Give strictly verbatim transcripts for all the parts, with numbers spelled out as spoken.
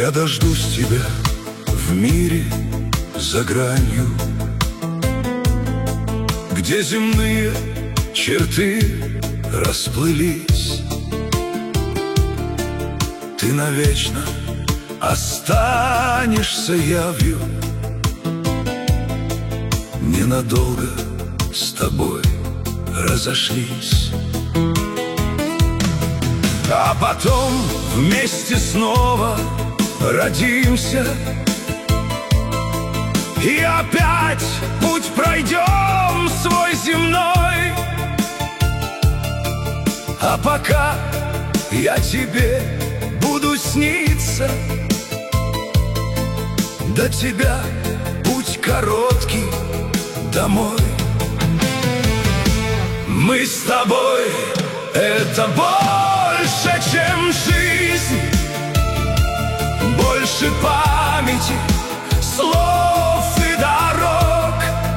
Я дождусь тебя в мире за гранью, где земные черты расплылись. Ты навечно останешься явью, ненадолго с тобой разошлись. А потом вместе снова родимся, и опять путь пройдем свой земной. А пока я тебе буду сниться, до тебя путь короткий домой. Мы с тобой — это больше, чем жизнь, больше памяти, слов и дорог.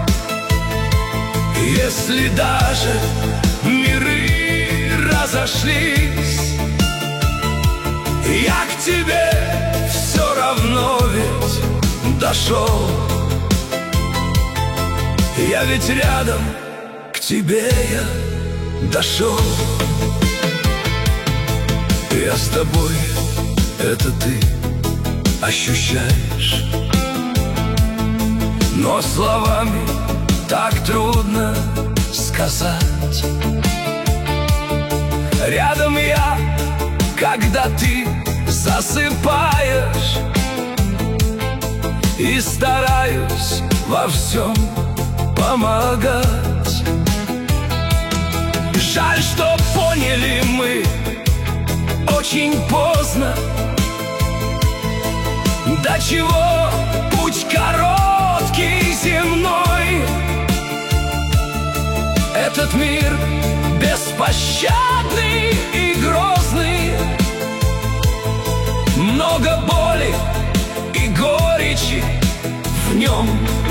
Если даже миры разошлись, я к тебе все равно ведь дошел. Я ведь рядом, к тебе я дошел. Я с тобой, это ты ощущаешь, но словами так трудно сказать. Рядом я, когда ты засыпаешь, и стараюсь во всем помогать. Жаль, что поняли мы очень поздно, до чего путь короткий земной. Этот мир беспощадный и грозный, много боли и горечи в нем.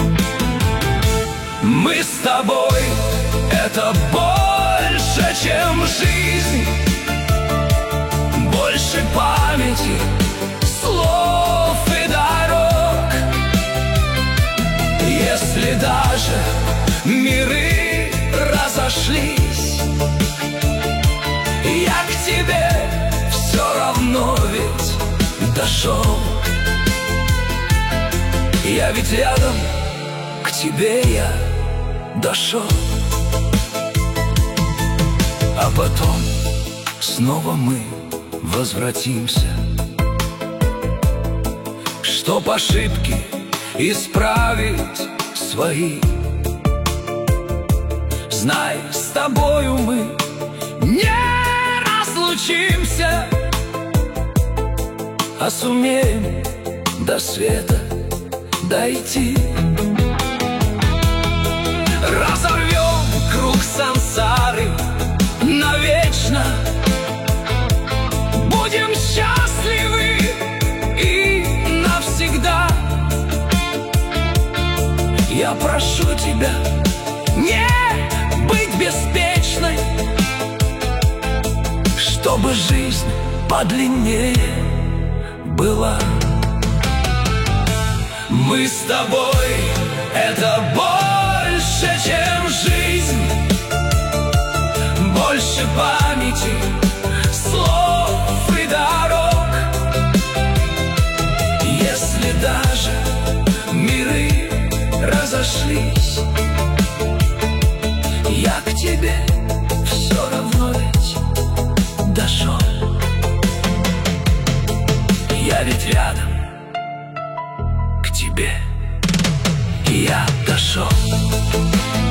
Мы с тобой — это больше, чем жизнь, больше памяти, слов и дорог. Если даже миры разошлись, я к тебе все равно ведь дошел. Я ведь рядом, к тебе я дошел. А потом снова мы возвратимся, чтоб ошибки исправить свои. Знай, с тобою мы не разлучимся, а сумеем до света дойти. Разорвем круг сансары навечно, будем счастливы и навсегда. Я прошу тебя не быть беспечной, чтобы жизнь подлиннее была. Мы с тобой — это больше, чем жизнь, больше памяти, слов и дорог. Если даже миры разошлись, я к тебе все равно ведь дошел. Я ведь рядом, к тебе я дошел.